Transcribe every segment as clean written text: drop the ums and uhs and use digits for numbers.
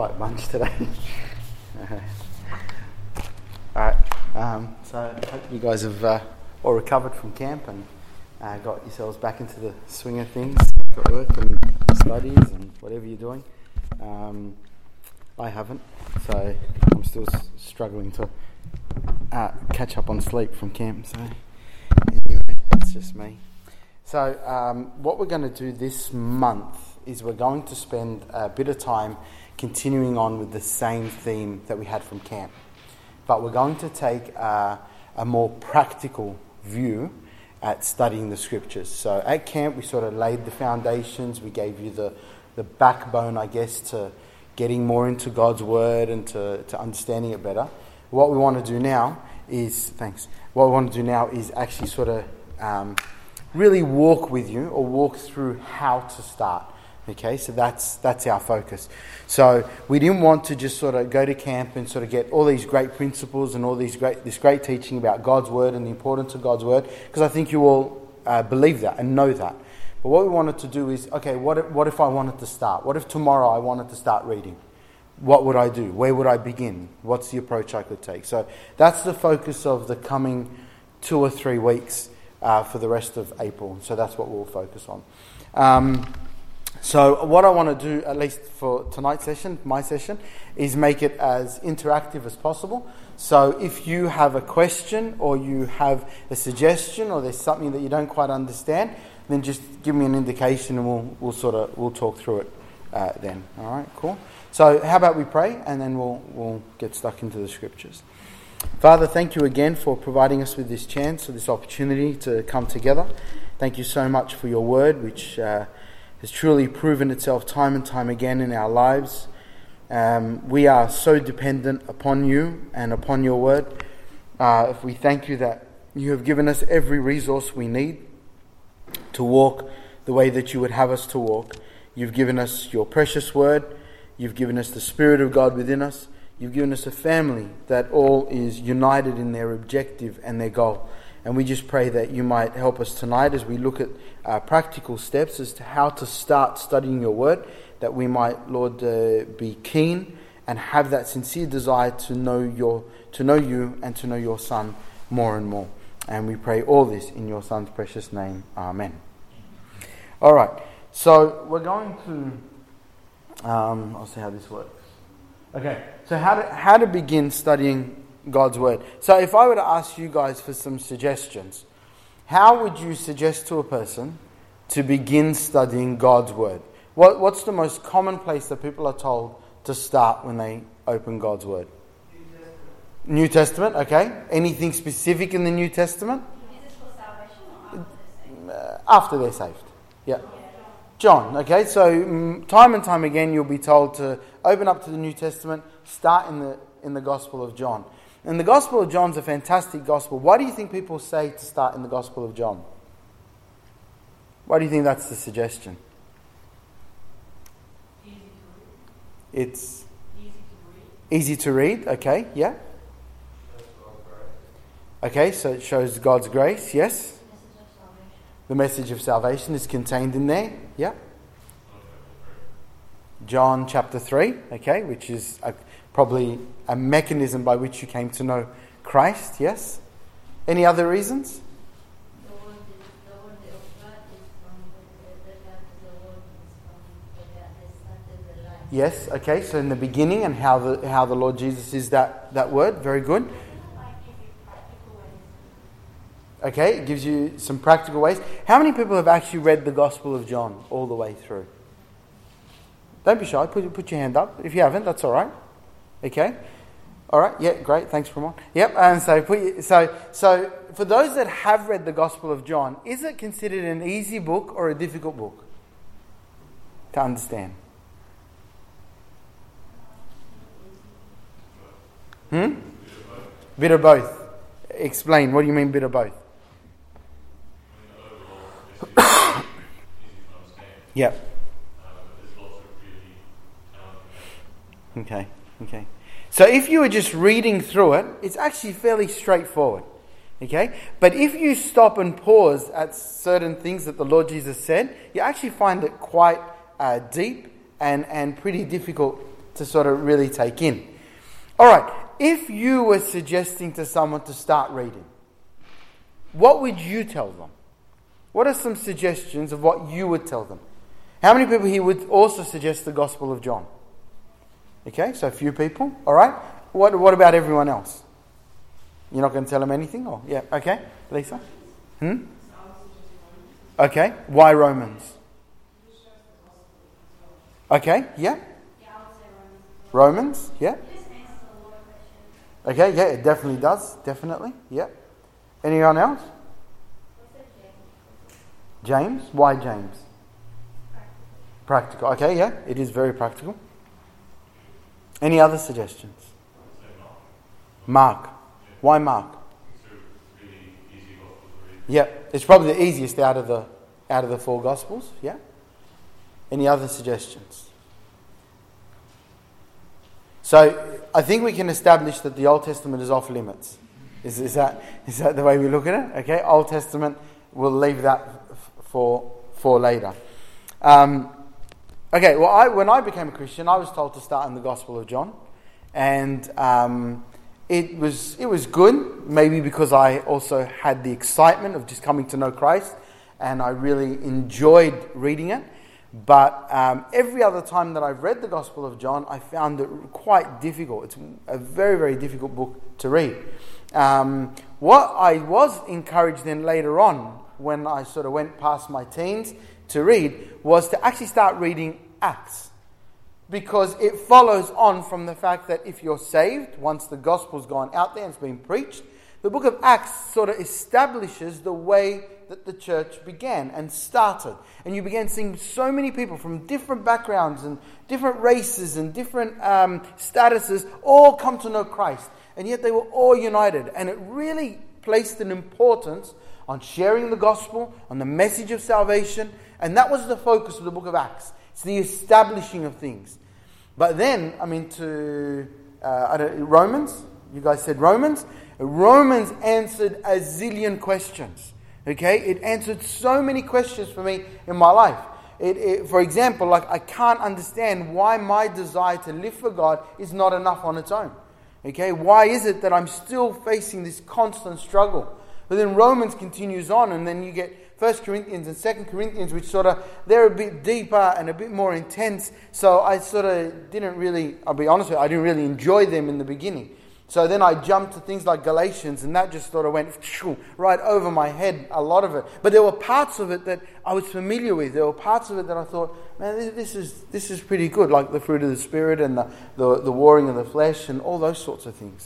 quiet bunch today. Alright, so I hope you guys have all recovered from camp and got yourselves back into the swing of things at work and studies and whatever you're doing. I haven't, so I'm still struggling to catch up on sleep from camp. So anyway, that's just me. So what we're going to do this month is we're going to spend a bit of time continuing on with the same theme that we had from camp. But we're going to take a more practical view at studying the scriptures. So at camp we sort of laid the foundations, we gave you the backbone, I guess, to getting more into God's word and to understanding it better. What we want to do now is, actually sort of really walk with you or walk through how to start. Okay, so that's our focus. So we didn't want to just sort of go to camp and sort of get all these great principles and all this great teaching about God's word and the importance of God's word, because I think you all believe that and know that. But what we wanted to do is, okay, what if I wanted to start? What if tomorrow I wanted to start reading? What would I do? Where would I begin? What's the approach I could take? So that's the focus of the coming 2 or 3 weeks for the rest of April. So that's what we'll focus on. So what I want to do, at least for tonight's session, my session, is make it as interactive as possible. So if you have a question or you have a suggestion or there's something that you don't quite understand, then just give me an indication and we'll talk through it then. All right, cool. So how about we pray and then we'll get stuck into the scriptures. Father, thank you again for providing us with this chance or this opportunity to come together. Thank you so much for your word, which has truly proven itself time and time again in our lives. We are so dependent upon you and upon your word. If we thank you that you have given us every resource we need to walk the way that you would have us to walk. You've given us your precious word. You've given us the Spirit of God within us. You've given us a family that all is united in their objective and their goal. And we just pray that you might help us tonight as we look at practical steps as to how to start studying your word, that we might, Lord, be keen and have that sincere desire to know you and to know your Son more and more. And we pray all this in your Son's precious name. Amen. All right. So we're going to... I'll see how this works. Okay. So how to begin studying God's word. So if I were to ask you guys for some suggestions, how would you suggest to a person to begin studying God's word? What's the most common place that people are told to start when they open God's word? New Testament, okay. Anything specific in the New Testament? Is this for salvation or after they're saved? Yeah. John, okay. So time and time again you'll be told to open up to the New Testament, start in the Gospel of John. And the Gospel of John's a fantastic gospel. Why do you think people say to start in the Gospel of John? Why do you think that's the suggestion? easy to read? It's Easy to read. easy to read, okay, yeah. Okay, so it shows God's grace, yes. Message of salvation. The message of salvation is contained in there, yeah. John chapter 3, okay, which is probably a mechanism by which you came to know Christ, yes. Any other reasons? The word of God is from the word is from God that started the life. Yes, okay, so in the beginning and how the Lord Jesus is that word, very good. Okay, it gives you some practical ways. How many people have actually read the Gospel of John all the way through? Don't be shy, put your hand up. If you haven't, that's all right. Okay? All right, yeah, great, thanks, Ramon. Yep, and so for those that have read the Gospel of John, is it considered an easy book or a difficult book to understand? Bit of both. Explain, what do you mean bit of both? Yep. Okay. So if you were just reading through it, it's actually fairly straightforward. Okay? But if you stop and pause at certain things that the Lord Jesus said, you actually find it quite deep and pretty difficult to sort of really take in. All right, if you were suggesting to someone to start reading, what would you tell them? What are some suggestions of what you would tell them? How many people here would also suggest the Gospel of John? Okay, so a few people. All right. What about everyone else? You're not going to tell them anything? Or yeah, okay. Lisa? Okay. Why Romans? Okay, yeah. Romans, yeah. Okay, yeah, it definitely does. Definitely, yeah. Anyone else? James? Why James? Practical. Okay, yeah, it is very practical. Any other suggestions? Mark. Why Mark? Yeah, it's probably the easiest out of the 4 Gospels. Yeah. Any other suggestions? So I think we can establish that the Old Testament is off limits. Is that the way we look at it? Okay, Old Testament, we'll leave that for later. Okay, well, when I became a Christian, I was told to start in the Gospel of John, and it was good. Maybe because I also had the excitement of just coming to know Christ, and I really enjoyed reading it. But every other time that I've read the Gospel of John, I found it quite difficult. It's a very, very difficult book to read. What I was encouraged then later on, when I sort of went past my teens to read, was to actually start reading Acts. Because it follows on from the fact that if you're saved, once the Gospel's gone out there and it's been preached, the book of Acts sort of establishes the way that the church began and started. And you began seeing so many people from different backgrounds and different races and different statuses all come to know Christ. And yet they were all united. And it really placed an importance on sharing the gospel, on the message of salvation. And that was the focus of the book of Acts. It's the establishing of things. But then, Romans, you guys said Romans? Romans answered a zillion questions. Okay? It answered so many questions for me in my life. For example, like I can't understand why my desire to live for God is not enough on its own. Okay? Why is it that I'm still facing this constant struggle? But then Romans continues on, and then you get 1 Corinthians and 2 Corinthians, which sort of, they're a bit deeper and a bit more intense. So I sort of didn't really, I'll be honest with you, I didn't really enjoy them in the beginning. So then I jumped to things like Galatians, and that just sort of went right over my head, a lot of it. But there were parts of it that I was familiar with. There were parts of it that I thought, man, this is pretty good, like the fruit of the Spirit and the warring of the flesh and all those sorts of things.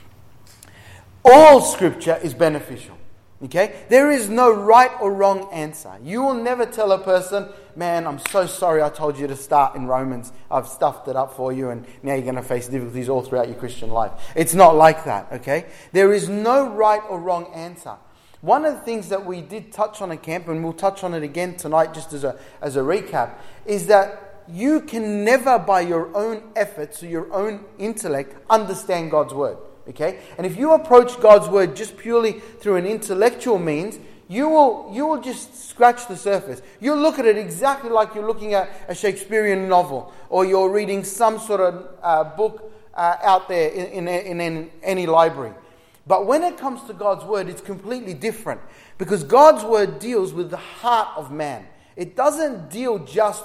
All Scripture is beneficial. Okay? There is no right or wrong answer. You will never tell a person, man, I'm so sorry I told you to start in Romans. I've stuffed it up for you and now you're going to face difficulties all throughout your Christian life. It's not like that, okay? There is no right or wrong answer. One of the things that we did touch on at camp, and we'll touch on it again tonight just as a recap, is that you can never by your own efforts or your own intellect understand God's Word. Okay? And if you approach God's Word just purely through an intellectual means, you will just scratch the surface. You'll look at it exactly like you're looking at a Shakespearean novel, or you're reading some sort of book out there in any library. But when it comes to God's Word, it's completely different, because God's Word deals with the heart of man. It doesn't deal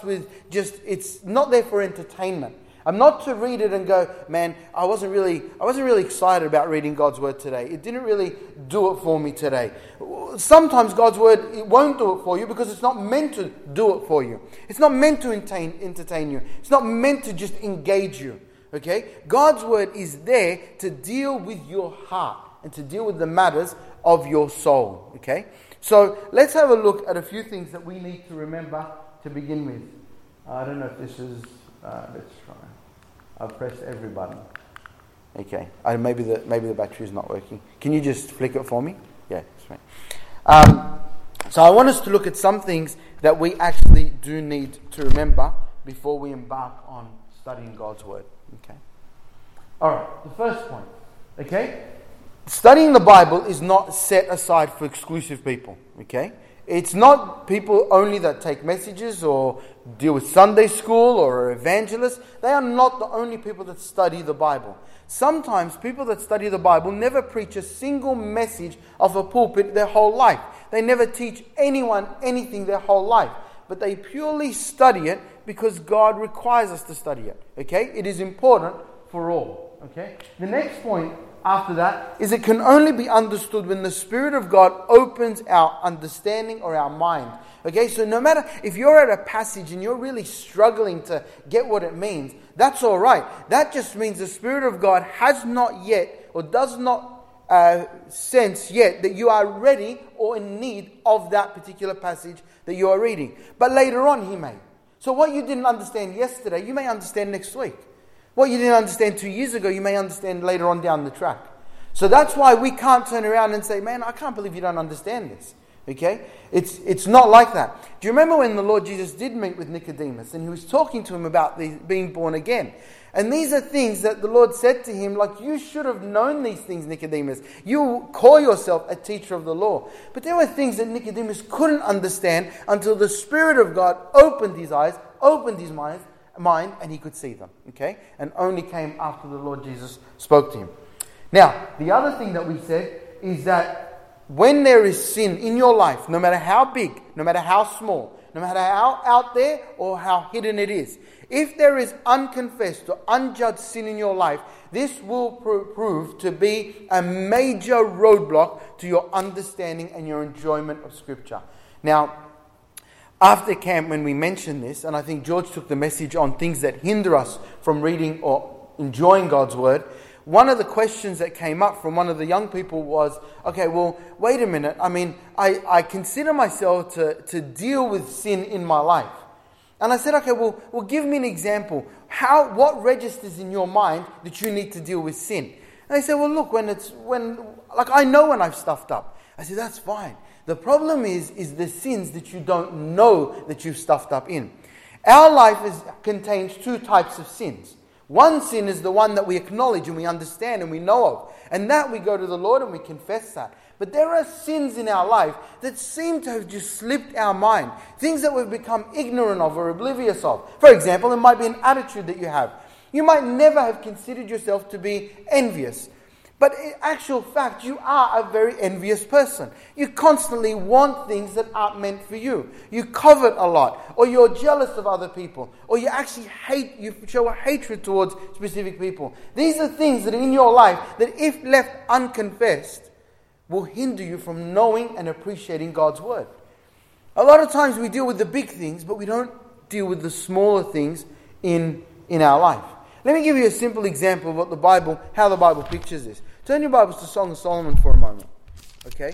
it's not there for entertainment. I'm not to read it and go, man, I wasn't really excited about reading God's Word today. It didn't really do it for me today. Sometimes God's Word, it won't do it for you because it's not meant to do it for you. It's not meant to entertain you. It's not meant to just engage you. Okay? God's Word is there to deal with your heart and to deal with the matters of your soul. Okay? So let's have a look at a few things that we need to remember to begin with. I don't know if this is... let's try. I've pressed every button. Okay. Maybe the battery is not working. Can you just flick it for me? Yeah, that's right. So I want us to look at some things that we actually do need to remember before we embark on studying God's Word. Okay. All right. The first point. Okay. Studying the Bible is not set aside for exclusive people. Okay. It's not people only that take messages or deal with Sunday school or are evangelists. They are not the only people that study the Bible. Sometimes people that study the Bible never preach a single message of a pulpit their whole life. They never teach anyone anything their whole life. But they purely study it because God requires us to study it. Okay? It is important for all. Okay? The next point after that is it can only be understood when the Spirit of God opens our understanding or our mind. Okay, so no matter if you're at a passage and you're really struggling to get what it means, that's all right. That just means the Spirit of God has not yet or does not sense yet that you are ready or in need of that particular passage that you are reading. But later on He may. So what you didn't understand yesterday, you may understand next week. What you didn't understand 2 years ago, you may understand later on down the track. So that's why we can't turn around and say, man, I can't believe you don't understand this. Okay? It's not like that. Do you remember when the Lord Jesus did meet with Nicodemus and He was talking to him about being born again? And these are things that the Lord said to him, like, you should have known these things, Nicodemus. You call yourself a teacher of the law. But there were things that Nicodemus couldn't understand until the Spirit of God opened his eyes, opened his mind, and he could see them. Okay? And only came after the Lord Jesus spoke to him. Now, the other thing that we said is that when there is sin in your life, no matter how big, no matter how small, no matter how out there or how hidden it is, if there is unconfessed or unjudged sin in your life, this will prove to be a major roadblock to your understanding and your enjoyment of Scripture. Now, after camp, when we mentioned this, and I think George took the message on things that hinder us from reading or enjoying God's Word, one of the questions that came up from one of the young people was, okay, well, wait a minute. I mean, I consider myself to deal with sin in my life. And I said, okay, well, give me an example. What registers in your mind that you need to deal with sin? And they said, well, look, I know when I've stuffed up. I said, that's fine. The problem is the sins that you don't know that you've stuffed up in. Our life contains two types of sins. One sin is the one that we acknowledge and we understand and we know of. And that we go to the Lord and we confess that. But there are sins in our life that seem to have just slipped our mind. Things that we've become ignorant of or oblivious of. For example, it might be an attitude that you have. You might never have considered yourself to be envious. But in actual fact, you are a very envious person. You constantly want things that aren't meant for you. You covet a lot. Or you're jealous of other people. Or you actually you show a hatred towards specific people. These are things that are in your life that if left unconfessed will hinder you from knowing and appreciating God's Word. A lot of times we deal with the big things, but we don't deal with the smaller things in our life. Let me give you a simple example of how the Bible pictures this. Turn your Bibles to Song of Solomon for a moment. Okay?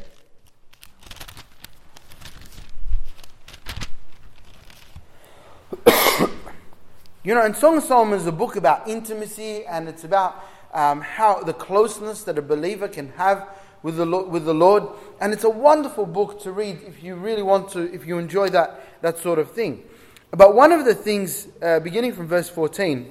And Song of Solomon is a book about intimacy, and it's about how the closeness that a believer can have with the Lord. And it's a wonderful book to read if you really want to, if you enjoy that sort of thing. But one of the things, beginning from verse 14,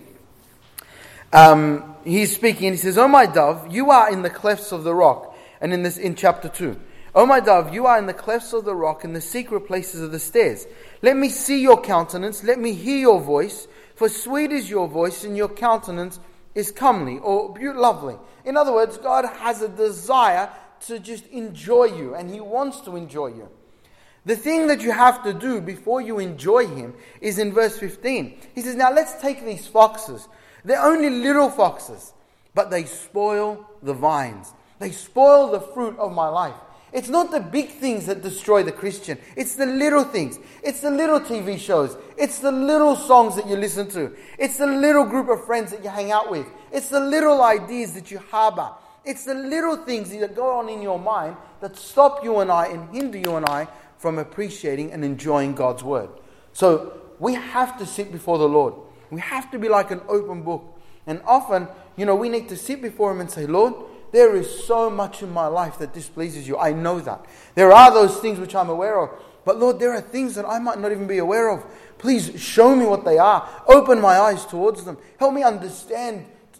he's speaking, he says, "O my dove, you are in the clefts of the rock." And in chapter 2, "O my dove, you are in the clefts of the rock, in the secret places of the stairs. Let me see your countenance, let me hear your voice, for sweet is your voice, and your countenance is comely," or lovely. In other words, God has a desire to just enjoy you, and He wants to enjoy you. The thing that you have to do before you enjoy Him is in verse 15. He says, now let's take these foxes. They're only little foxes, but they spoil the vines. They spoil the fruit of my life. It's not the big things that destroy the Christian. It's the little things. It's the little TV shows. It's the little songs that you listen to. It's the little group of friends that you hang out with. It's the little ideas that you harbor. It's the little things that go on in your mind that stop you and I and hinder you and I from appreciating and enjoying God's Word. So we have to sit before the Lord. We have to be like an open book. And often, we need to sit before Him and say, Lord, there is so much in my life that displeases you. I know that. There are those things which I'm aware of. But Lord, there are things that I might not even be aware of. Please show me what they are. Open my eyes towards them. Help me understand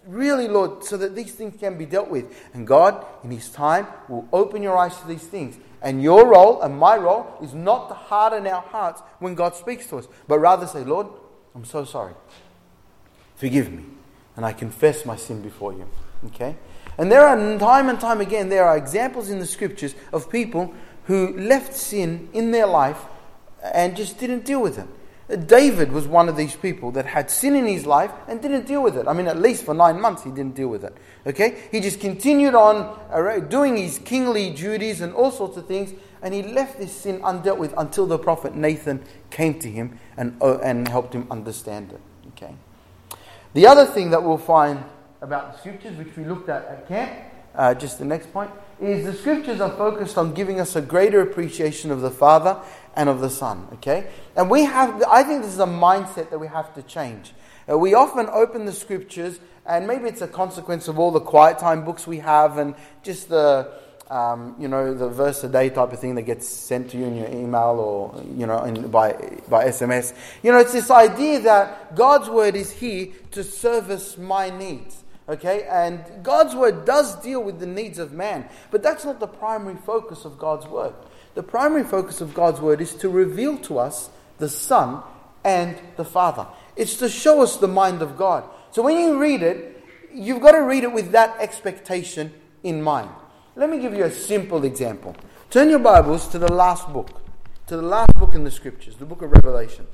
really, Lord, so that these things can be dealt with. And God, in His time, will open your eyes to these things. And your role and my role is not to harden our hearts when God speaks to us, but rather say, Lord, I'm so sorry. Forgive me. And I confess my sin before you. Okay? And there are time and time again, there are examples in the scriptures of people who left sin in their life and just didn't deal with it. David was one of these people that had sin in his life and didn't deal with it. I mean, at least for 9 months he didn't deal with it. Okay? He just continued on doing his kingly duties and all sorts of things, and he left this sin undealt with until the prophet Nathan came to him and helped him understand it. Okay? The other thing that we'll find about the scriptures, which we looked at camp, just the next point, is the scriptures are focused on giving us a greater appreciation of the Father and of the Son. Okay? And I think this is a mindset that we have to change. We often open the scriptures, and maybe it's a consequence of all the quiet time books we have, and just the verse a day type of thing that gets sent to you in your email or by SMS. It's this idea that God's word is here to service my needs. Okay, and God's word does deal with the needs of man, but that's not the primary focus of God's word. The primary focus of God's word is to reveal to us the Son and the Father. It's to show us the mind of God. So when you read it, you've got to read it with that expectation in mind. Let me give you a simple example. Turn your Bibles to the last book in the scriptures, the book of Revelation.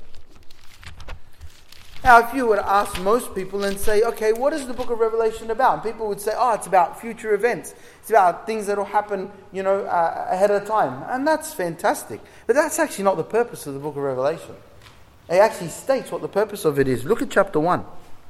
Now, if you were to ask most people and say, okay, what is the book of Revelation about? And people would say, it's about future events. It's about things that will happen, ahead of time. And that's fantastic. But that's actually not the purpose of the book of Revelation. It actually states what the purpose of it is. Look at chapter 1.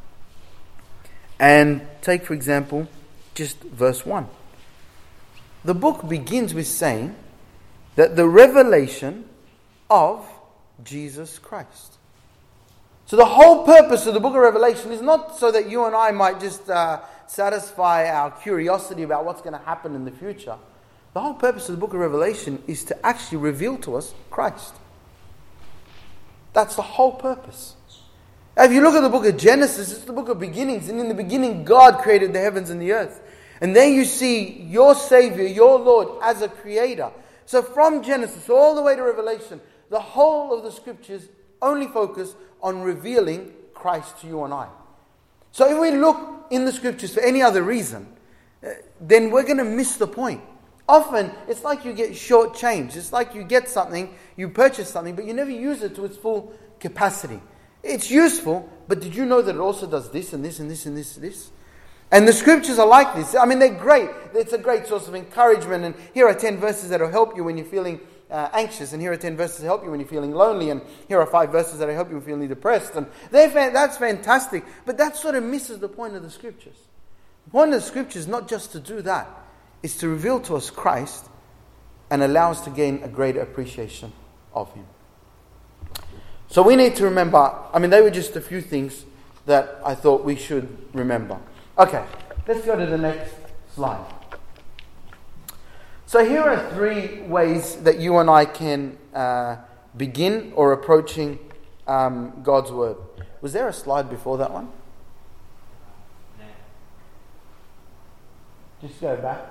And take, for example, just verse 1. The book begins with saying that the revelation of Jesus Christ. So the whole purpose of the book of Revelation is not so that you and I might just satisfy our curiosity about what's going to happen in the future. The whole purpose of the book of Revelation is to actually reveal to us Christ. That's the whole purpose. Now, if you look at the book of Genesis, it's the book of beginnings. And in the beginning, God created the heavens and the earth. And there you see your Savior, your Lord, as a creator. So from Genesis all the way to Revelation, the whole of the scriptures only focus on revealing Christ to you and I. So if we look in the scriptures for any other reason, then we're going to miss the point. Often, it's like you get shortchanged. It's like you get something, you purchase something, but you never use it to its full capacity. It's useful, but did you know that it also does this and this and this and this and this? And the scriptures are like this. I mean, they're great. It's a great source of encouragement. And here are 10 verses that will help you when you're feeling anxious. And here are 10 verses that help you when you're feeling lonely. And here are 5 verses that will help you when you're feeling depressed. And that's fantastic. But that sort of misses the point of the scriptures. The point of the scriptures is not just to do that. It's to reveal to us Christ and allow us to gain a greater appreciation of Him. So we need to remember, they were just a few things that I thought we should remember. Okay, let's go to the next slide. So here are 3 ways that you and I can begin or approaching God's Word. Was there a slide before that one? Just go back.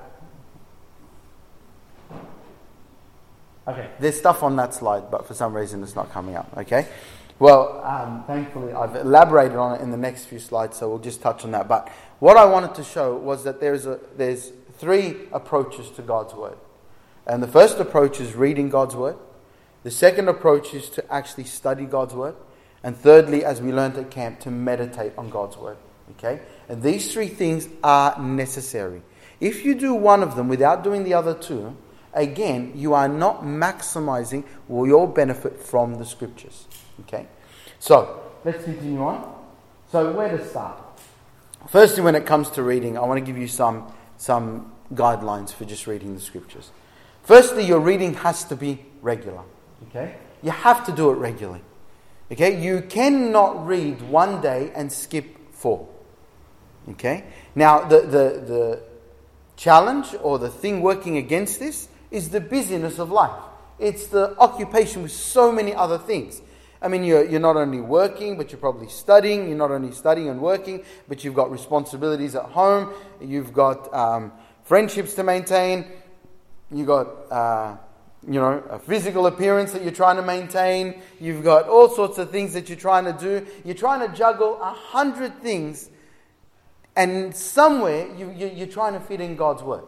Okay, there's stuff on that slide, but for some reason it's not coming up, okay? Well, thankfully I've elaborated on it in the next few slides, so we'll just touch on that. But what I wanted to show was that there's 3 approaches to God's Word. And the first approach is reading God's Word. The second approach is to actually study God's Word. And thirdly, as we learned at camp, to meditate on God's Word. Okay? And these 3 things are necessary. If you do one of them without doing the other 2, again, you are not maximizing your benefit from the scriptures. Okay? So, let's continue on. So, where to start? Firstly, when it comes to reading, I want to give you some guidelines for just reading the scriptures. Firstly, your reading has to be regular. Okay? You have to do it regularly. Okay? You cannot read one day and skip 4. Okay? Now, the challenge or the thing working against this is the busyness of life. It's the occupation with so many other things. I mean, you're not only working, but you're probably studying. You're not only studying and working, but you've got responsibilities at home. You've got friendships to maintain. You've got, a physical appearance that you're trying to maintain. You've got all sorts of things that you're trying to do. You're trying to juggle 100 things, and somewhere you're trying to fit in God's Word.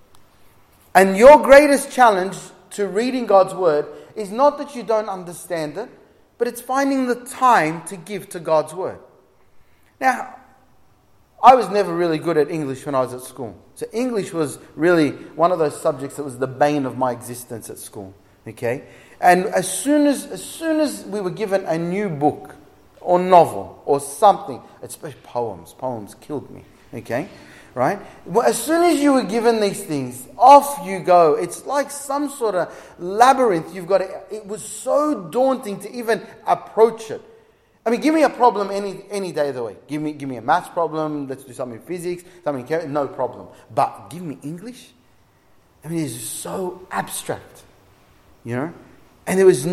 And your greatest challenge to reading God's Word is not that you don't understand it, but it's finding the time to give to God's Word. Now, I was never really good at English when I was at school. So English was really one of those subjects that was the bane of my existence at school. Okay? And as soon as we were given a new book or novel or something, especially poems killed me. Okay? Right? Well, as soon as you were given these things, off you go. It's like some sort of labyrinth. It was so daunting to even approach it. I mean, give me a problem any day of the week. Give me a maths problem. Let's do something in physics, something in no problem. But give me English. I mean, it's so abstract, And there was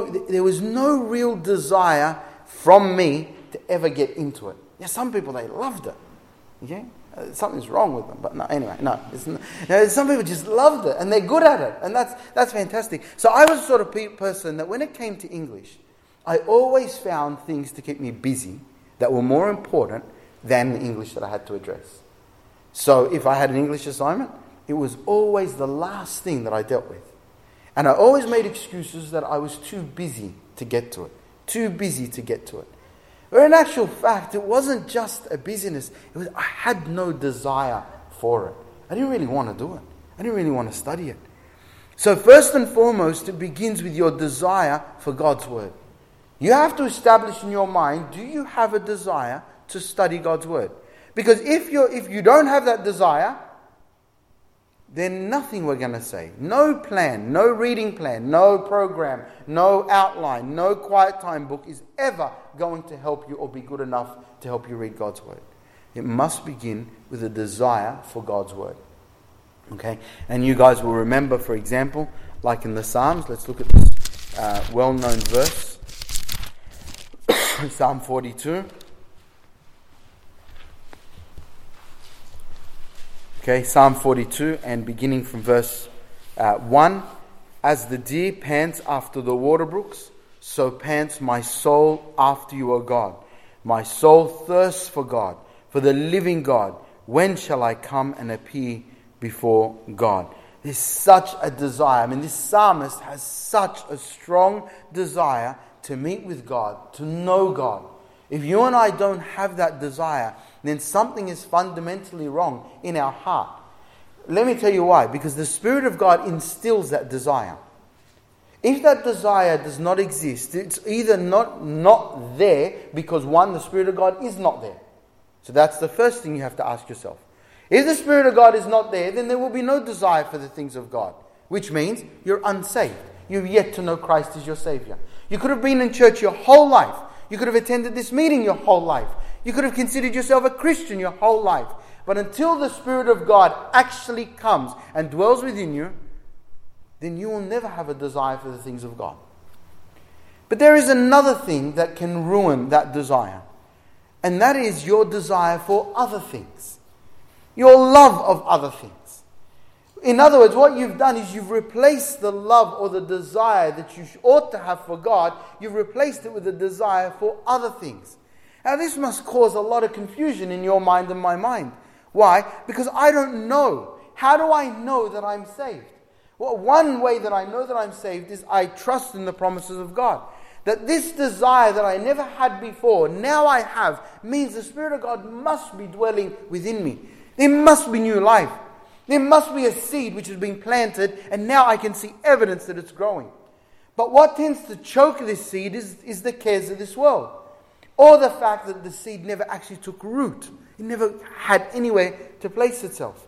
no real desire from me to ever get into it. Yeah, some people, they loved it. Okay, something's wrong with them. But no, anyway, no. Some people just loved it and they're good at it, and that's fantastic. So I was the sort of person that when it came to English, I always found things to keep me busy that were more important than the English that I had to address. So if I had an English assignment, it was always the last thing that I dealt with. And I always made excuses that I was too busy to get to it. But in actual fact, it wasn't just a busyness. I had no desire for it. I didn't really want to do it. I didn't really want to study it. So first and foremost, it begins with your desire for God's Word. You have to establish in your mind, do you have a desire to study God's Word? Because if you don't have that desire, then nothing we're going to say. No plan, no reading plan, no program, no outline, no quiet time book is ever going to help you or be good enough to help you read God's Word. It must begin with a desire for God's Word. Okay? And you guys will remember, for example, like in the Psalms, let's look at this well-known verse. Psalm 42. Okay, Psalm 42, and beginning from verse 1. As the deer pants after the water brooks, so pants my soul after you, O God. My soul thirsts for God, for the living God. When shall I come and appear before God? There's such a desire. I mean, this psalmist has such a strong desire to meet with God, to know God. If you and I don't have that desire, then something is fundamentally wrong in our heart. Let me tell you why. Because the Spirit of God instills that desire. If that desire does not exist, it's either not there because one, the Spirit of God is not there. So that's the first thing you have to ask yourself. If the Spirit of God is not there, then there will be no desire for the things of God. Which means you're unsaved. You've yet to know Christ as your Savior. You could have been in church your whole life. You could have attended this meeting your whole life. You could have considered yourself a Christian your whole life. But until the Spirit of God actually comes and dwells within you, then you will never have a desire for the things of God. But there is another thing that can ruin that desire. And that is your desire for other things. Your love of other things. In other words, what you've done is you've replaced the love or the desire that you ought to have for God, you've replaced it with a desire for other things. Now this must cause a lot of confusion in your mind and my mind. Why? Because I don't know. How do I know that I'm saved? Well, one way that I know that I'm saved is I trust in the promises of God. That this desire that I never had before, now I have, means the Spirit of God must be dwelling within me. There must be new life. There must be a seed which has been planted, and now I can see evidence that it's growing. But what tends to choke this seed is the cares of this world. Or the fact that the seed never actually took root. It never had anywhere to place itself.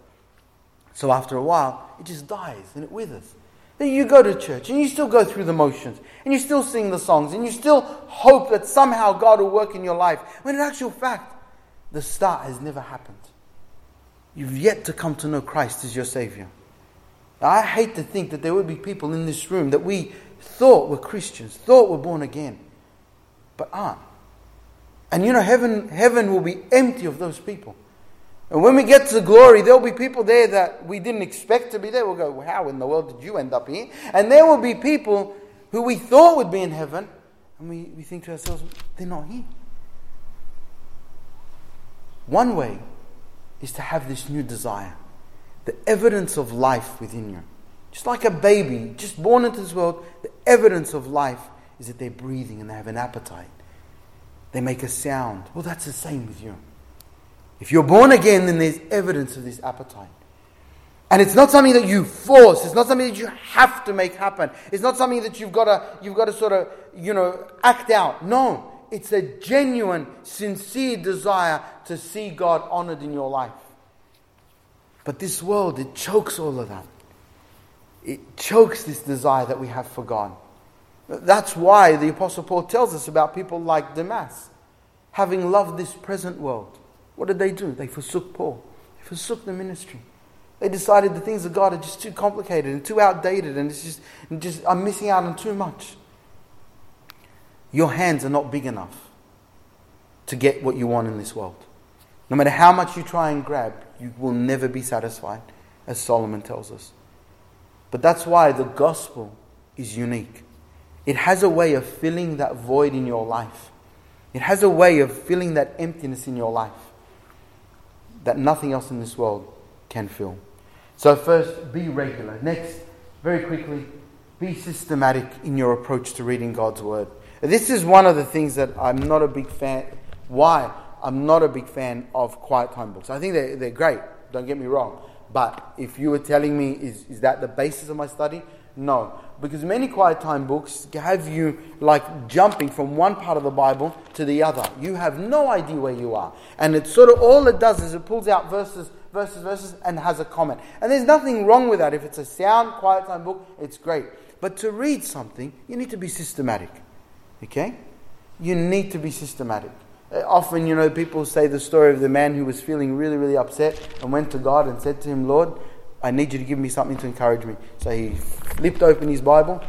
So after a while, it just dies and it withers. Then you go to church and you still go through the motions. And you still sing the songs. And you still hope that somehow God will work in your life. When in actual fact, the start has never happened. You've yet to come to know Christ as your Savior. Now, I hate to think that there would be people in this room that we thought were Christians, thought were born again. but aren't. And heaven will be empty of those people. And when we get to glory, there'll be people there that we didn't expect to be there. We'll go, well, how in the world did you end up here? And there will be people who we thought would be in heaven, and we think to ourselves, they're not here. One way is to have this new desire, the evidence of life within you. Just like a baby, just born into this world, the evidence of life is that they're breathing and they have an appetite. They make a sound. Well, that's the same with you. If you're born again, then there's evidence of this appetite. And it's not something that you force. It's not something that you have to make happen. It's not something that you've got to sort of, act out. No, it's a genuine, sincere desire to see God honored in your life. But this world, it chokes all of that. It chokes this desire that we have for God. That's why the Apostle Paul tells us about people like Demas, having loved this present world. What did they do? They forsook Paul. They forsook the ministry. They decided the things of God are just too complicated and too outdated, and it's just I'm missing out on too much. Your hands are not big enough to get what you want in this world. No matter how much you try and grab, you will never be satisfied, as Solomon tells us. But that's why the gospel is unique. It has a way of filling that void in your life. It has a way of filling that emptiness in your life that nothing else in this world can fill. So first, be regular. Next, very quickly, be systematic in your approach to reading God's Word. This is one of the things that I'm not a big fan. Why? I'm not a big fan of quiet time books. I think they're great, don't get me wrong. But if you were telling me, is that the basis of my study? No. Because many quiet time books have you like jumping from one part of the Bible to the other. You have no idea where you are. And it's sort of all it does is it pulls out verses and has a comment. And there's nothing wrong with that. If it's a sound quiet time book, it's great. But to read something, you need to be systematic. Okay? You need to be systematic. Often, people say the story of the man who was feeling really, really upset and went to God and said to him, Lord, I need you to give me something to encourage me. So he flipped open his Bible,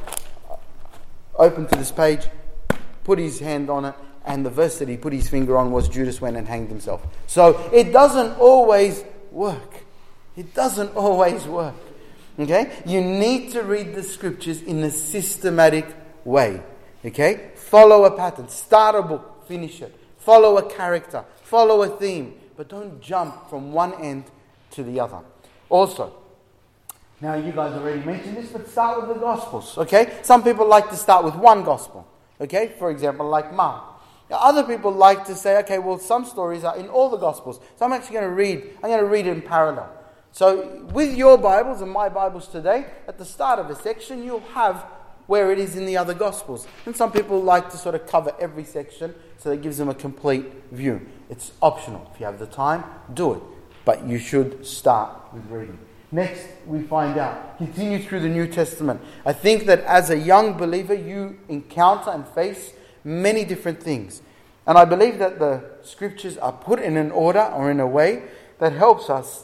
opened to this page, put his hand on it, and the verse that he put his finger on was Judas went and hanged himself. So it doesn't always work. It doesn't always work. Okay? You need to read the scriptures in a systematic way. Okay? Follow a pattern. Start a book, finish it. Follow a character, follow a theme, but don't jump from one end to the other. Also, now you guys already mentioned this, but start with the Gospels, okay? Some people like to start with one Gospel, okay? For example, like Mark. Now, other people like to say, okay, well, some stories are in all the Gospels, so I'm actually going to read it in parallel. So, with your Bibles and my Bibles today, at the start of a section, you'll have where it is in the other Gospels. And some people like to sort of cover every section so that gives them a complete view. It's optional. If you have the time, do it. But you should start with reading. Next, we find out, continue through the New Testament. I think that as a young believer, you encounter and face many different things. And I believe that the scriptures are put in an order or in a way that helps us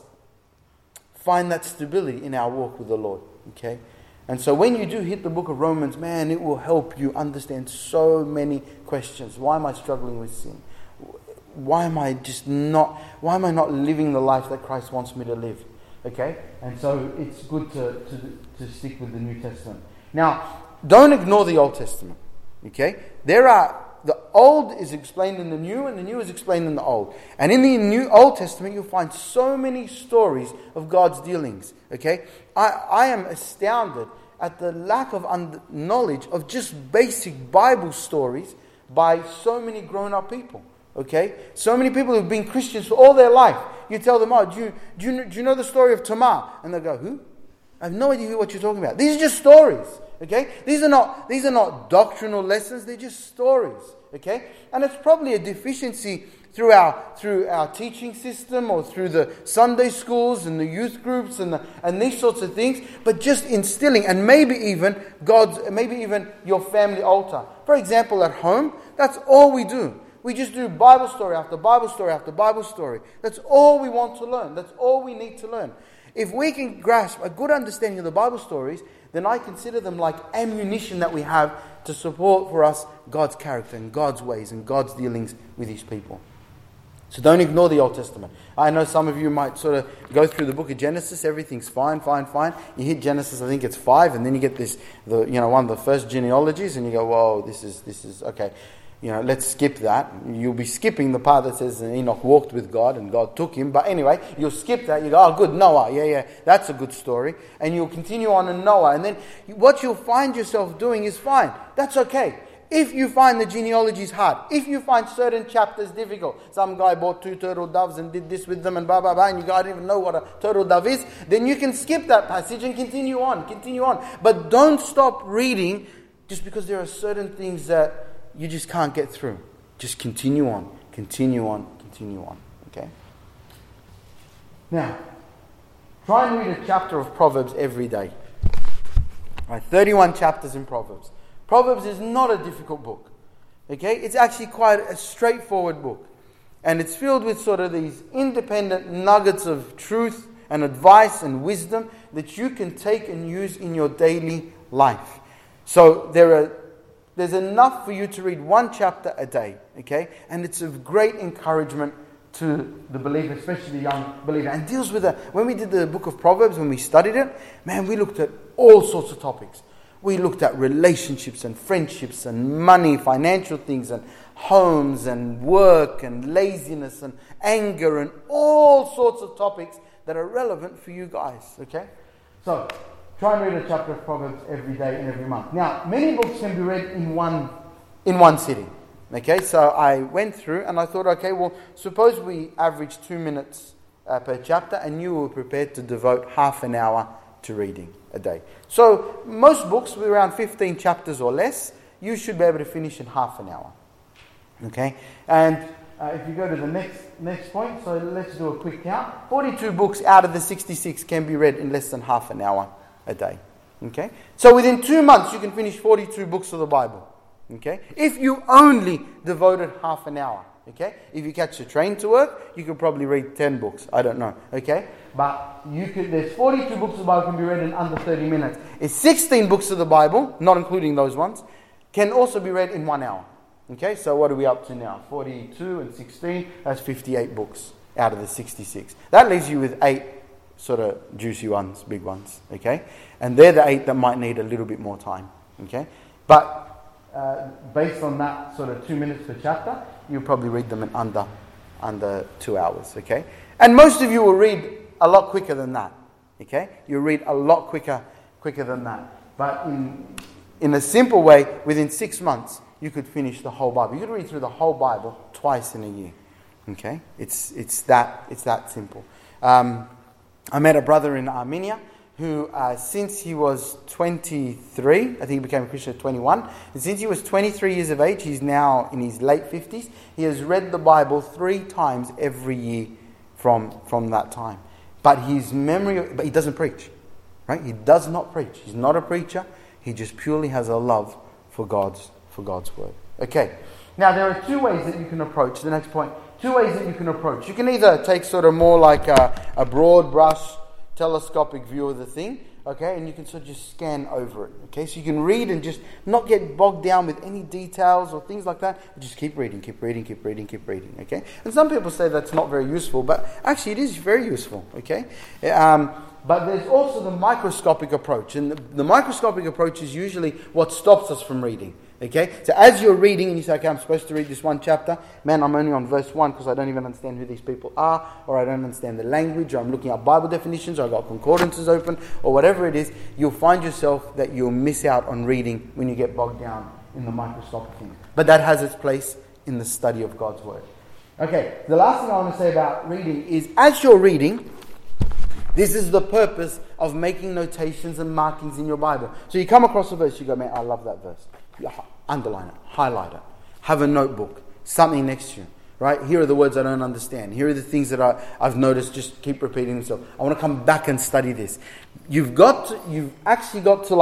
find that stability in our walk with the Lord. Okay? And so when you do hit the book of Romans, man, it will help you understand so many questions. Why am I struggling with sin? Why am I not living the life that Christ wants me to live? Okay? And so it's good to stick with the New Testament. Now, don't ignore the Old Testament. Okay? The Old is explained in the New, and the New is explained in the Old. And in the Old Testament, you'll find so many stories of God's dealings. Okay? I am astounded at the lack of knowledge of just basic Bible stories by so many grown-up people. Okay? So many people who've been Christians for all their life. You tell them, do you know the story of Tamar? And they'll go, who? I have no idea what you're talking about. These are just stories. Okay? These are not doctrinal lessons, they're just stories. Okay? And it's probably a deficiency through our teaching system or through the Sunday schools and the youth groups and these sorts of things, but just instilling, and maybe even your family altar. For example, at home, that's all we do. We just do Bible story after Bible story after Bible story. That's all we want to learn. That's all we need to learn. If we can grasp a good understanding of the Bible stories, then I consider them like ammunition that we have to support for us God's character and God's ways and God's dealings with His people. So don't ignore the Old Testament. I know some of you might sort of go through the book of Genesis, everything's fine. You hit Genesis, I think it's 5, and then you get this, one of the first genealogies, and you go, whoa, this is okay. Let's skip that. You'll be skipping the part that says Enoch walked with God and God took him. But anyway, you'll skip that. You go, oh, good, Noah. Yeah, that's a good story. And you'll continue on in Noah. And then what you'll find yourself doing is fine. That's okay. If you find the genealogies hard, if you find certain chapters difficult, some guy bought 2 turtle doves and did this with them and blah, blah, blah, and you go, I don't even know what a turtle dove is, then you can skip that passage and continue on. But don't stop reading just because there are certain things that you just can't get through. Just continue on. Okay? Now, try and read a chapter of Proverbs every day. Right, 31 chapters in Proverbs. Proverbs is not a difficult book. Okay? It's actually quite a straightforward book. And it's filled with sort of these independent nuggets of truth and advice and wisdom that you can take and use in your daily life. So there's enough for you to read 1 chapter a day. Okay? And it's of great encouragement to the believer, especially the young believer. And deals with when we did the book of Proverbs, when we studied it, man, we looked at all sorts of topics. We looked at relationships and friendships and money, financial things and homes and work and laziness and anger and all sorts of topics that are relevant for you guys. Okay? So, try and read a chapter of Proverbs every day and every month. Now, many books can be read in one sitting. Okay? So I went through and I thought, okay, well, suppose we average 2 minutes per chapter and you were prepared to devote half an hour to reading a day. So most books with around 15 chapters or less, you should be able to finish in half an hour. Okay? And if you go to the next point, so let's do a quick count. 42 books out of the 66 can be read in less than half an hour a day. Okay? So within 2 months you can finish 42 books of the Bible. Okay? If you only devoted half an hour. Okay? If you catch the train to work, you could probably read 10 books. I don't know. Okay? But there's 42 books of the Bible can be read in under 30 minutes. It's 16 books of the Bible, not including those ones, can also be read in 1 hour. Okay? So what are we up to now? 42 and 16, that's 58 books out of the 66. That leaves you with 8 sort of juicy ones, big ones. Okay? And they're the 8 that might need a little bit more time. Okay? But based on that sort of 2 minutes per chapter, you'll probably read them in under 2 hours. Okay? And most of you will read a lot quicker than that. Okay? You'll read a lot quicker than that. But in a simple way, within 6 months, you could finish the whole Bible. You could read through the whole Bible twice in a year. Okay? It's that simple. I met a brother in Armenia who, since he was 23, I think he became a Christian at 21, and since he was 23 years of age, he's now in his late 50s, he has read the Bible 3 times every year from that time. But but he doesn't preach. Right? He does not preach. He's not a preacher. He just purely has a love for God's word. Okay. Now there are 2 ways that you can approach the next point. 2 ways that you can approach. You can either take sort of more like a broad brush, telescopic view of the thing, okay, and you can sort of just scan over it, okay, so you can read and just not get bogged down with any details or things like that, but just keep reading, okay. And some people say that's not very useful, but actually it is very useful, okay. But there's also the microscopic approach, and the microscopic approach is usually what stops us from reading. Okay, so as you're reading and you say, okay, I'm supposed to read this 1 chapter, man, I'm only on verse 1 because I don't even understand who these people are, or I don't understand the language, or I'm looking at Bible definitions, or I've got concordances open, or whatever it is, you'll find yourself that you'll miss out on reading when you get bogged down in the microscopic things. But that has its place in the study of God's Word. Okay, the last thing I want to say about reading is, as you're reading, this is the purpose of making notations and markings in your Bible. So you come across a verse, you go, man, I love that verse. Underline it, highlight it, have a notebook, something next to you, right? Here are the words I don't understand. Here are the things that I've noticed just keep repeating themselves. I want to come back and study this. You've actually got to like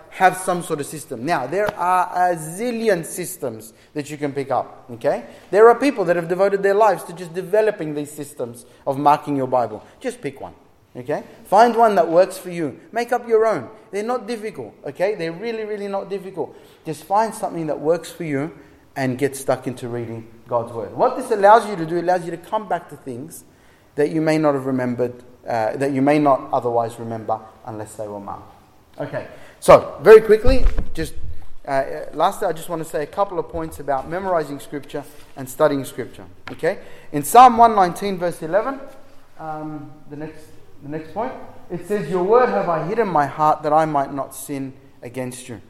have some sort of system. Now, there are a zillion systems that you can pick up, okay? There are people that have devoted their lives to just developing these systems of marking your Bible. Just pick one, okay? Find one that works for you. Make up your own. They're not difficult, okay? They're really, really not difficult. Just find something that works for you and get stuck into reading God's Word. What this allows you to do, it allows you to come back to things that you may not have remembered, that you may not otherwise remember unless they were marked. Okay, so very quickly, lastly, I just want to say a couple of points about memorizing Scripture and studying Scripture. Okay, in Psalm 119, verse 11, the next point, it says, "Your word have I hid in my heart that I might not sin against you."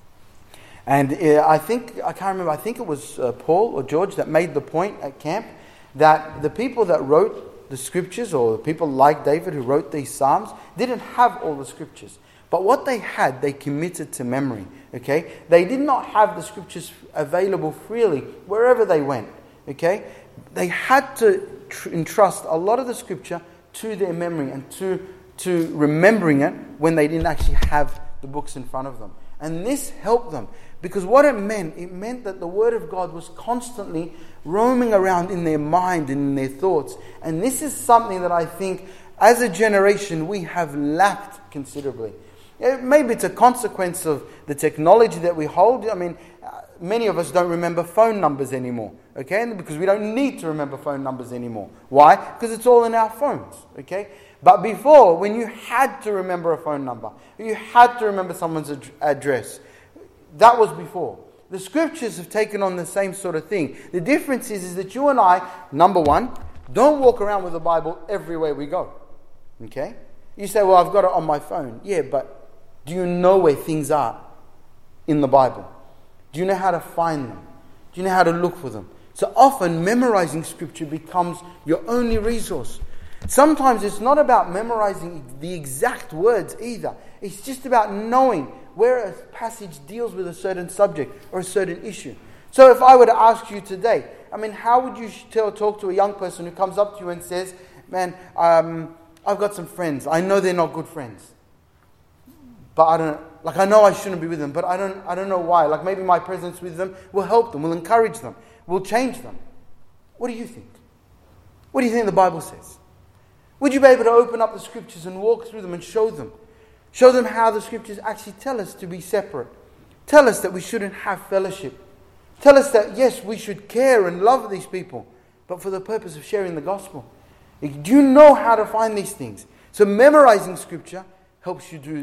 And I think it was Paul or George that made the point at camp that the people that wrote the Scriptures, or the people like David who wrote these Psalms, didn't have all the Scriptures. But what they had, they committed to memory. Okay, they did not have the Scriptures available freely wherever they went. Okay, they had to entrust a lot of the Scripture to their memory and to remembering it when they didn't actually have the books in front of them. And this helped them, because what it meant that the Word of God was constantly roaming around in their mind and in their thoughts. And this is something that I think, as a generation, we have lacked considerably. Maybe it's a consequence of the technology that we hold. I mean, many of us don't remember phone numbers anymore, okay? Because we don't need to remember phone numbers anymore. Why? Because it's all in our phones, okay? But before, when you had to remember a phone number, you had to remember someone's address, that was before. The Scriptures have taken on the same sort of thing. The difference is that you and I, number one, don't walk around with the Bible everywhere we go, okay? You say, well, I've got it on my phone. Yeah, but do you know where things are in the Bible? Do you know how to find them? Do you know how to look for them? So often memorizing Scripture becomes your only resource. Sometimes it's not about memorizing the exact words either. It's just about knowing where a passage deals with a certain subject or a certain issue. So if I were to ask you today, I mean, how would you talk to a young person who comes up to you and says, man, I've got some friends. I know they're not good friends. But I know I shouldn't be with them, but I don't know why. Like maybe my presence with them will help them, will encourage them, will change them. What do you think? What do you think the Bible says? Would you be able to open up the Scriptures and walk through them and show them? Show them how the Scriptures actually tell us to be separate. Tell us that we shouldn't have fellowship. Tell us that, yes, we should care and love these people, but for the purpose of sharing the gospel. Do you know how to find these things? So memorizing Scripture helps you do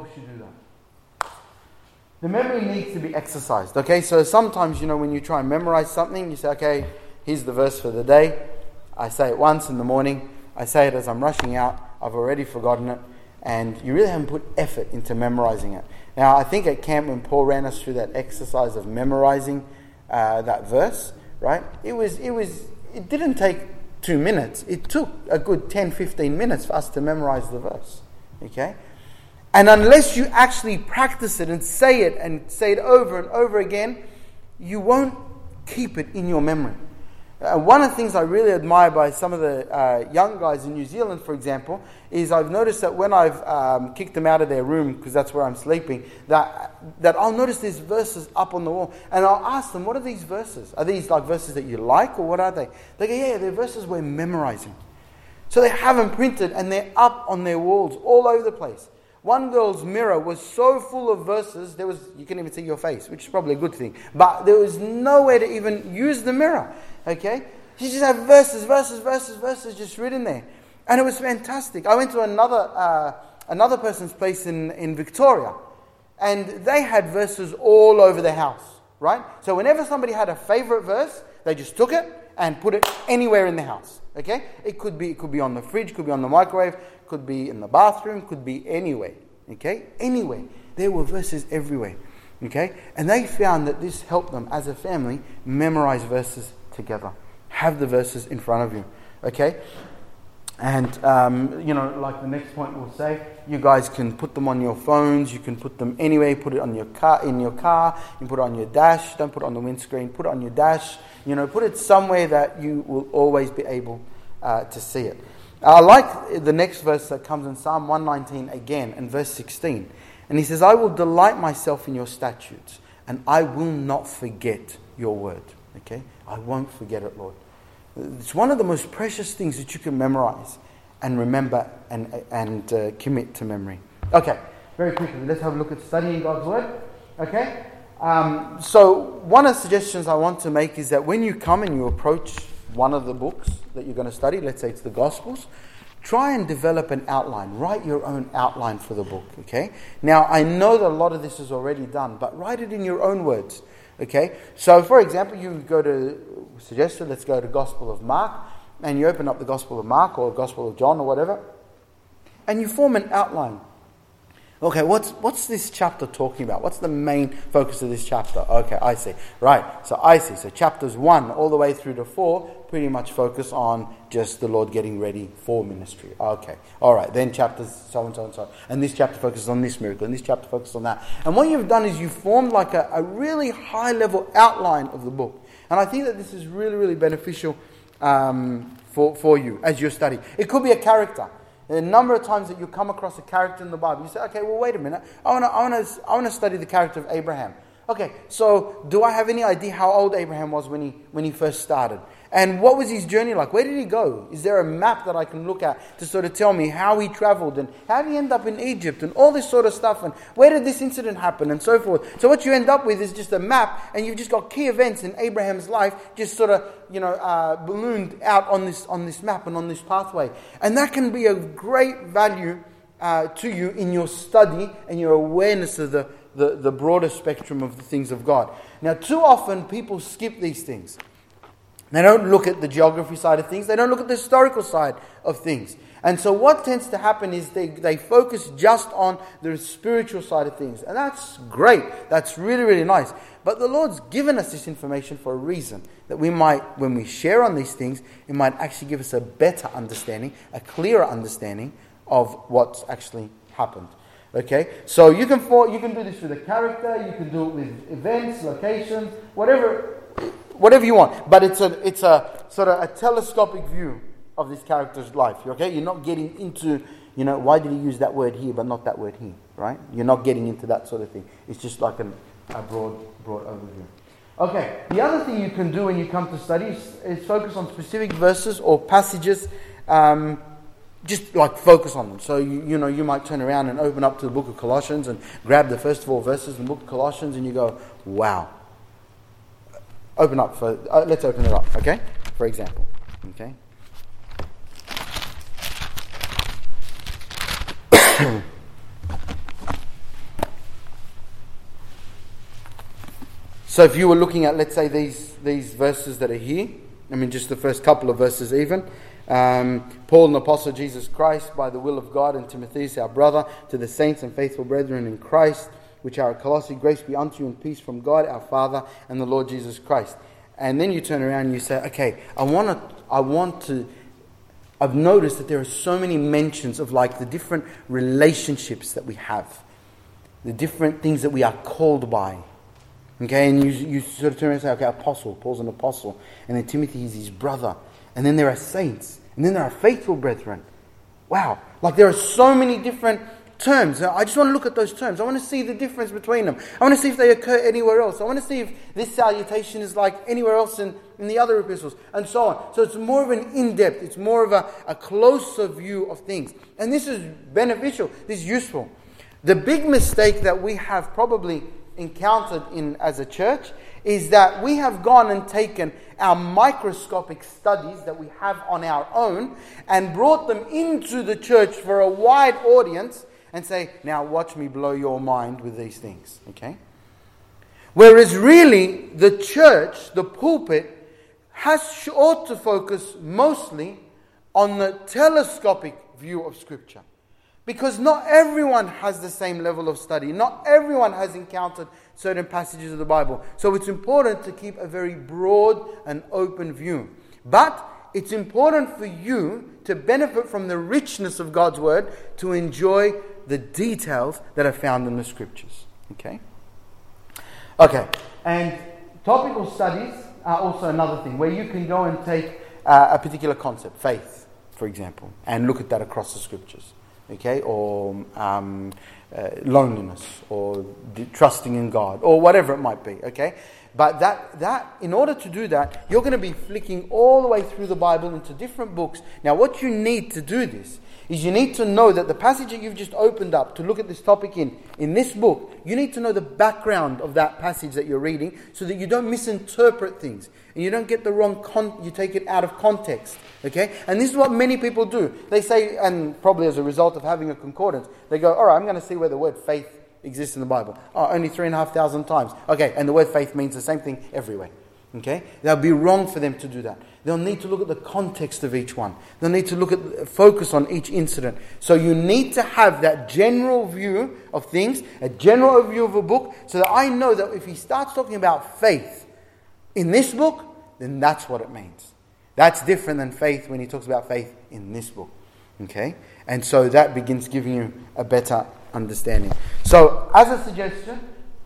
that. The memory needs to be exercised. Okay, so sometimes, when you try and memorize something, you say, okay, here's the verse for the day. I say it once in the morning. I say it as I'm rushing out. I've already forgotten it. And you really haven't put effort into memorizing it. Now, I think at camp when Paul ran us through that exercise of memorizing that verse, right? It didn't take 2 minutes. It took a good 10, 15 minutes for us to memorize the verse. Okay? And unless you actually practice it and say it over and over again, you won't keep it in your memory. One of the things I really admire by some of the young guys in New Zealand, for example, is I've noticed that when I've kicked them out of their room, because that's where I'm sleeping, that I'll notice there's verses up on the wall. And I'll ask them, what are these verses? Are these like verses that you like, or what are they? They go, yeah, they're verses we're memorizing. So they have them printed and they're up on their walls all over the place. One girl's mirror was so full of verses, you couldn't even see your face, which is probably a good thing. But there was nowhere to even use the mirror. Okay? She just had verses just written there. And it was fantastic. I went to another person's place in Victoria, and they had verses all over the house, right? So whenever somebody had a favorite verse, they just took it and put it anywhere in the house. Okay? It could be on the fridge, could be on the microwave, could be in the bathroom, could be anywhere. Okay? Anywhere. There were verses everywhere. Okay? And they found that this helped them as a family memorize verses together. Have the verses in front of you. Okay? And, like the next point we'll say, you guys can put them on your phones, you can put them anywhere, put it on your car, you can put it on your dash, don't put it on the windscreen, put it on your dash, put it somewhere that you will always be able to see it. I like the next verse that comes in Psalm 119 again, in verse 16. And he says, I will delight myself in your statutes, and I will not forget your word. Okay? I won't forget it, Lord. It's one of the most precious things that you can memorize and remember and commit to memory. Okay, very quickly, let's have a look at studying God's word. Okay? So one of the suggestions I want to make is that when you come and you approach one of the books that you're going to study, let's say it's the Gospels, try and develop an outline. Write your own outline for the book, okay? Now, I know that a lot of this is already done, but write it in your own words, okay? So, for example, you let's go to Gospel of Mark, and you open up the Gospel of Mark or Gospel of John or whatever, and you form an outline. Okay, what's this chapter talking about? What's the main focus of this chapter? Okay, I see. Right, so I see. So chapters 1 all the way through to 4 pretty much focus on just the Lord getting ready for ministry. Okay, all right. Then chapters so and so and so. And this chapter focuses on this miracle, and this chapter focuses on that. And what you've done is you've formed like a really high-level outline of the book. And I think that this is really, really beneficial for you as you study. It could be a character. A number of times that you come across a character in the Bible, you say, okay, well, wait a minute. I want to study the character of Abraham. Okay, so do I have any idea how old Abraham was when he first started? And what was his journey like? Where did he go? Is there a map that I can look at to sort of tell me how he traveled and how did he end up in Egypt and all this sort of stuff and where did this incident happen and so forth? So what you end up with is just a map, and you've just got key events in Abraham's life just sort of ballooned out on this map and on this pathway. And that can be a great value to you in your study and your awareness of the broader spectrum of the things of God. Now, too often people skip these things. They don't look at the geography side of things. They don't look at the historical side of things. And so what tends to happen is they focus just on the spiritual side of things. And that's great. That's really, really nice. But the Lord's given us this information for a reason. That we might, when we share on these things, it might actually give us a better understanding, a clearer understanding of what's actually happened. Okay? So you can do this with a character, you can do it with events, locations, whatever you want, but it's a sort of a telescopic view of this character's life. Okay, you're not getting into why did he use that word here but not that word here, right? You're not getting into that sort of thing. It's just like a broad overview. Okay, the other thing you can do when you come to study is focus on specific verses or passages. Just like focus on them. So you might turn around and open up to the book of Colossians and grab the first 4 verses in the book of Colossians and you go, wow. Let's open it up, okay? For example, okay? So if you were looking at, let's say, these verses that are here, just the first couple of verses even, Paul, an apostle of Jesus Christ, by the will of God, and Timotheus, our brother, to the saints and faithful brethren in Christ, which are at Colossae, grace be unto you and peace from God our Father and the Lord Jesus Christ. And then you turn around and you say, okay, I've noticed that there are so many mentions of like the different relationships that we have, the different things that we are called by. Okay, and you sort of turn around and say, okay, apostle, Paul's an apostle, and then Timothy is his brother, and then there are saints, and then there are faithful brethren. Wow, like there are so many different terms. I just want to look at those terms. I want to see the difference between them. I want to see if they occur anywhere else. I want to see if this salutation is like anywhere else in the other epistles, and so on. So it's more of an in-depth, it's more of a closer view of things. And this is beneficial, this is useful. The big mistake that we have probably encountered as a church is that we have gone and taken our microscopic studies that we have on our own and brought them into the church for a wide audience and say, now watch me blow your mind with these things. Okay? Whereas really, the church, the pulpit, ought to focus mostly on the telescopic view of Scripture. Because not everyone has the same level of study. Not everyone has encountered certain passages of the Bible. So it's important to keep a very broad and open view. But it's important for you to benefit from the richness of God's Word, to enjoy the details that are found in the Scriptures. Okay? Okay. And topical studies are also another thing, where you can go and take a particular concept, faith, for example, and look at that across the scriptures. Okay, or loneliness, or trusting in God, or whatever it might be. Okay, but that in order to do that, you're going to be flicking all the way through the Bible into different books. Now, what you need to do this is you need to know that the passage that you've just opened up to look at this topic in this book, you need to know the background of that passage that you're reading, so that you don't misinterpret things and you don't get the wrong you take it out of context. Okay? And this is what many people do. They say, and probably as a result of having a concordance, they go, all right, I'm going to see where the word faith exists in the Bible. Oh, only 3,500 times. Okay, and the word faith means the same thing everywhere. Okay? That would be wrong for them to do that. They'll need to look at the context of each one. They'll need to focus on each incident. So you need to have that general view of things, a general overview of a book, so that I know that if he starts talking about faith in this book, then that's what it means. That's different than faith when he talks about faith in this book. Okay? And so that begins giving you a better understanding. So, as a suggestion,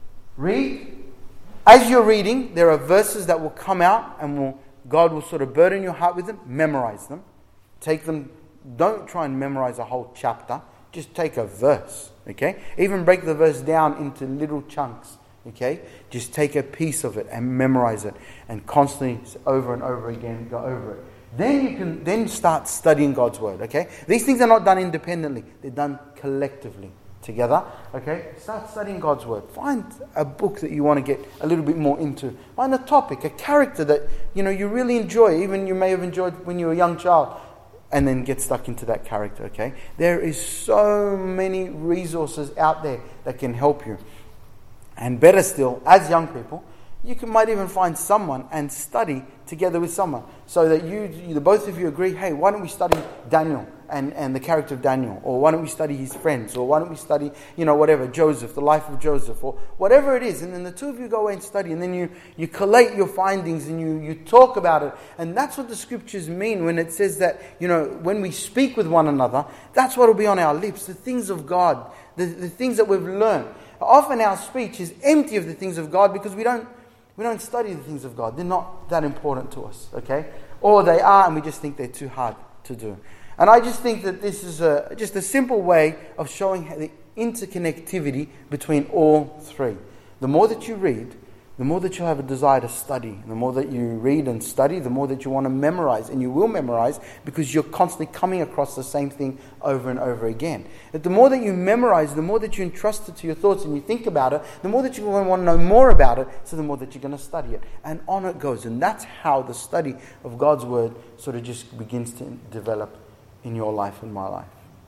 read. As you're reading, there are verses that will come out and God will sort of burden your heart with them. Memorize them. Take them. Don't try and memorize a whole chapter. Just take a verse. Okay? Even break the verse down into little chunks. Okay? Just take a piece of it and memorize it. And constantly, over and over again, go over it. Then you can then start studying God's Word. Okay? These things are not done independently. They're done collectively. Together, okay? Start studying God's Word. Find a book that you want to get a little bit more into. Find a topic, a character that you really enjoy, even you may have enjoyed when you were a young child, and then get stuck into that character, okay? There is so many resources out there that can help you. And better still, as young people, you might even find someone and study together with someone, so that the both of you agree, hey, why don't we study Daniel and the character of Daniel, or why don't we study his friends, or why don't we study, whatever, Joseph, the life of Joseph, or whatever it is, and then the two of you go away and study, and then you collate your findings and you talk about it. And that's what the scriptures mean when it says that, when we speak with one another, that's what will be on our lips, the things of God, the things that we've learned. Often our speech is empty of the things of God because we don't study the things of God. They're not that important to us, okay? Or they are, and we just think they're too hard to do. And I just think that this is just a simple way of showing the interconnectivity between all three. The more that you read, the more that you have a desire to study. The more that you read and study, the more that you want to memorize. And you will memorize because you're constantly coming across the same thing over and over again. But the more that you memorize, the more that you entrust it to your thoughts and you think about it, the more that you're going to want to know more about it, so the more that you're going to study it. And on it goes. And that's how the study of God's Word sort of just begins to develop in your life and my life.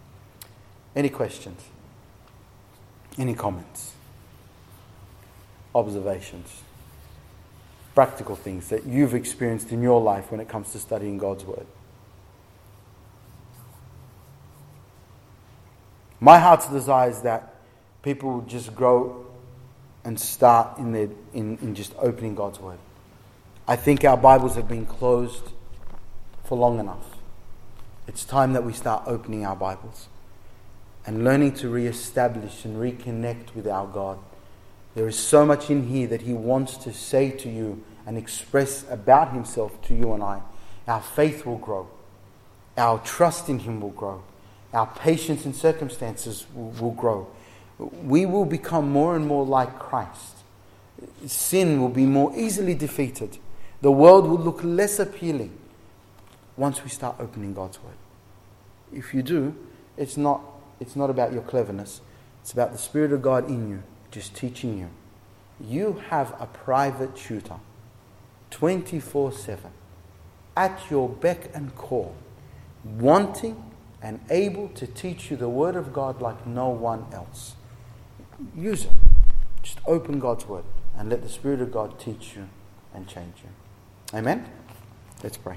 Any questions? Any comments? Observations? Practical things that you've experienced in your life when it comes to studying God's Word? My heart's desire is that people just grow and start in just opening God's Word. I think our Bibles have been closed for long enough. It's time that we start opening our Bibles and learning to re-establish and reconnect with our God. There is so much in here that He wants to say to you and express about Himself to you and I. Our faith will grow. Our trust in Him will grow. Our patience in circumstances will grow. We will become more and more like Christ. Sin will be more easily defeated. The world will look less appealing once we start opening God's Word. If you do, it's not about your cleverness. It's about the Spirit of God in you, just teaching you. You have a private tutor, 24/7, at your beck and call, wanting and able to teach you the Word of God like no one else. Use it. Just open God's Word and let the Spirit of God teach you and change you. Amen? Let's pray.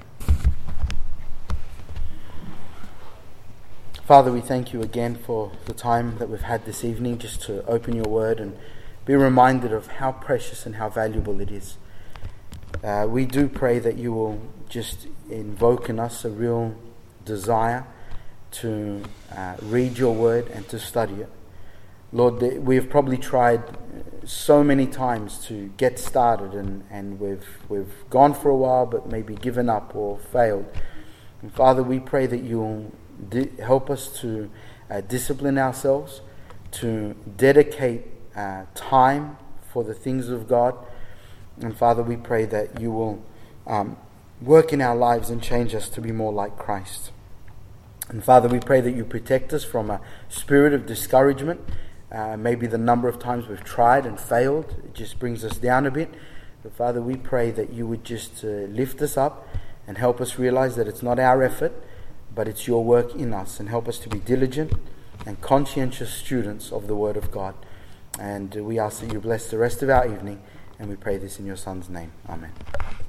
Father, we thank you again for the time that we've had this evening just to open your Word and be reminded of how precious and how valuable it is. We do pray that you will just invoke in us a real desire to read your Word and to study it. Lord, we have probably tried so many times to get started and we've gone for a while but maybe given up or failed. And Father, we pray that you will help us to discipline ourselves, to dedicate time for the things of God. And Father, we pray that you will work in our lives and change us to be more like Christ. And Father, we pray that you protect us from a spirit of discouragement. Maybe the number of times we've tried and failed, it just brings us down a bit. But Father, we pray that you would just lift us up and help us realize that it's not our effort, but it's your work in us, and help us to be diligent and conscientious students of the Word of God. And we ask that you bless the rest of our evening, and we pray this in your Son's name. Amen.